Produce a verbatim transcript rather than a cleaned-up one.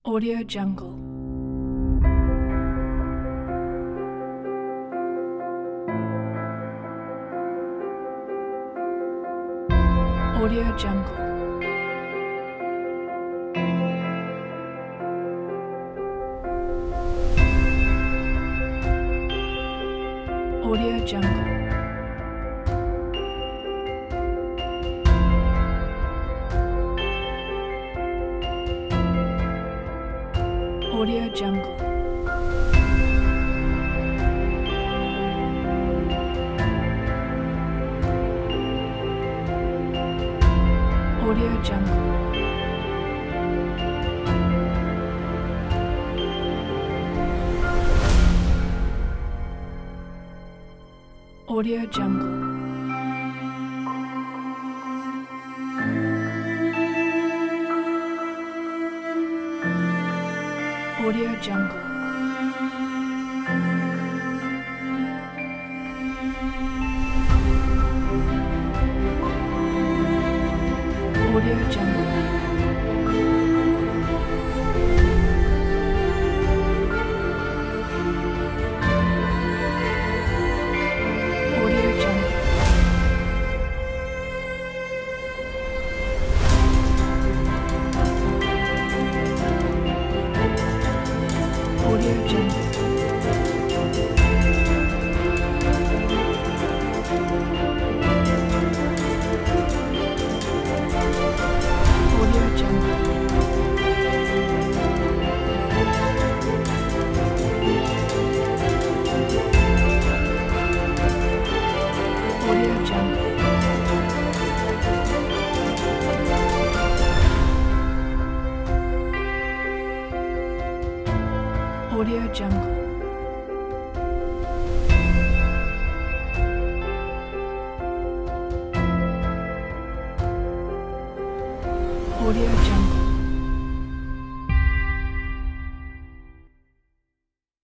Audio Jungle. Audio Jungle. Audio Jungle. Audio Jungle. Audio Jungle. Audio Jungle. Audio Jungle. Audio Jungle. Audio Jungle. Audio Jungle. Audio Jungle. Audio Jungle. Audio Jungle. Audio Jungle.